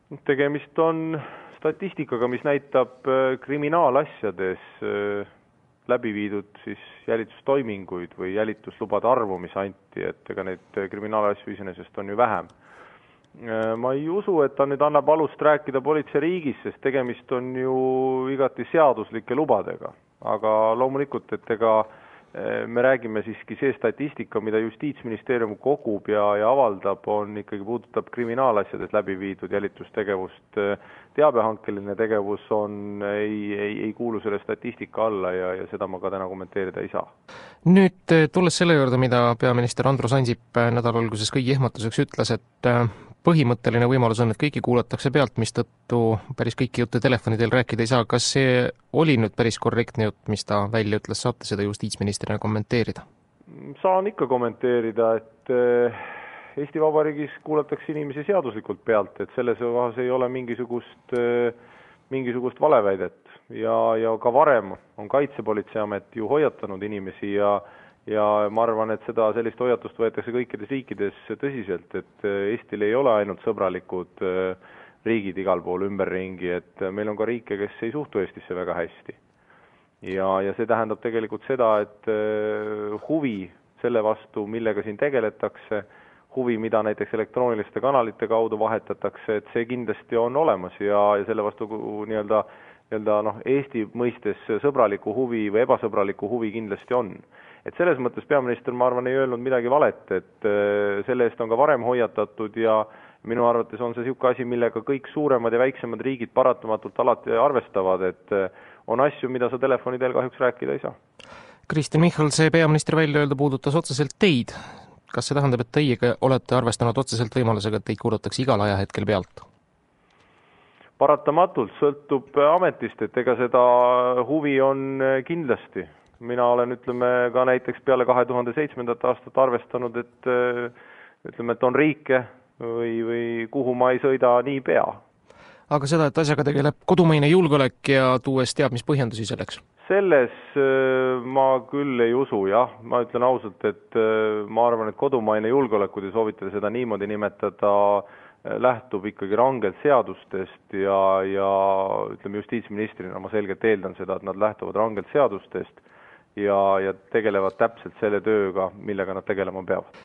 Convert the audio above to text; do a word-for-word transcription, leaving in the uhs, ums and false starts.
Tegemist on statistikaga, mis näitab kriminaalasjades läbi viidud siis jälitustoiminguid või jälituslubade arvu, mis anti, et ega neid kriminaalasju iseenesest on ju vähem. Ma ei usu, et ta nüüd annab alust rääkida politseiriigis, sest tegemist on ju igati seaduslike lubadega. Aga loomulikult, et ega me räägime siiski see statistika, mida Justiitsministeerium kogub ja, ja avaldab, on ikkagi puudutab kriminaalasjades läbi viidud jälitustegevust. Teabehankeline tegevus on, ei, ei, ei kuulu selle statistika alla ja, ja seda ma ka täna kommenteerida ei saa. Nüüd tulles selle juurde, mida peaminister Andrus Ansip nädala alguses kõigi ehmatuseks ütles, et põhimõtteline võimalus on, et kõiki kuulatakse pealt, mis tõttu päris kõiki jutte telefonidel rääkida ei saa. Kas see oli nüüd päris korrektne jutt, mis ta välja ütles, saate seda justiitsministrina kommenteerida? Saan ikka kommenteerida, et Eesti Vabariigis kuulatakse inimesi seaduslikult pealt, et selles kohas ei ole mingisugust, mingisugust valeväidet. Ja, ja ka varem on Kaitsepolitseiamet ju hoiatanud inimesi ja Ja ma arvan, et seda sellist hoiatust võetakse kõikides riikides tõsiselt, et Eestil ei ole ainult sõbralikud riigid igal pool ümberringi, et meil on ka riike, kes ei suhtu Eestisse väga hästi. Ja, ja see tähendab tegelikult seda, et huvi selle vastu, millega siin tegeletakse, huvi, mida näiteks elektrooniliste kanalite kaudu vahetatakse, et see kindlasti on olemas ja, ja selle vastu nii-öelda, nii-öelda noh, Eesti mõistes sõbraliku huvi või ebasõbraliku huvi kindlasti on. Et selles mõttes peaminister, ma arvan, ei öelnud midagi valet, et selle eest on ka varem hoiatatud ja minu arvates on see niisugune asi, millega kõik suuremad ja väiksemad riigid paratamatult alati arvestavad, et on asju, mida sa telefonidel kahjuks rääkida ei saa. Kristen Michal, see peaministri välja öelda puudutas otseselt teid. Kas see tähendab, et teiega olete arvestanud otseselt võimalusega, et teid kuulatakse igal ajahetkel pealt? Paratamatult sõltub ametist, et ega seda huvi on kindlasti. Mina olen, ütleme, ka näiteks peale kahe tuhande seitsmendat aastat arvestanud, et, ütleme, et on riike või, või kuhu ma ei sõida nii pea. Aga seda, et asjaga tegeleb kodumaine julgeolek ja tuues teab, mis põhjendusi selleks? Selles ma küll ei usu, jah. Ma ütlen ausalt, et ma arvan, et kodumaine julgeolek, kui te soovite seda niimoodi nimetada, lähtub ikkagi rangelt seadustest ja, ja ütleme, justiitsministrina ma selgelt eeldan seda, et nad lähtuvad rangelt seadustest ja, ja tegelevad täpselt selle tööga, millega nad tegelema peavad.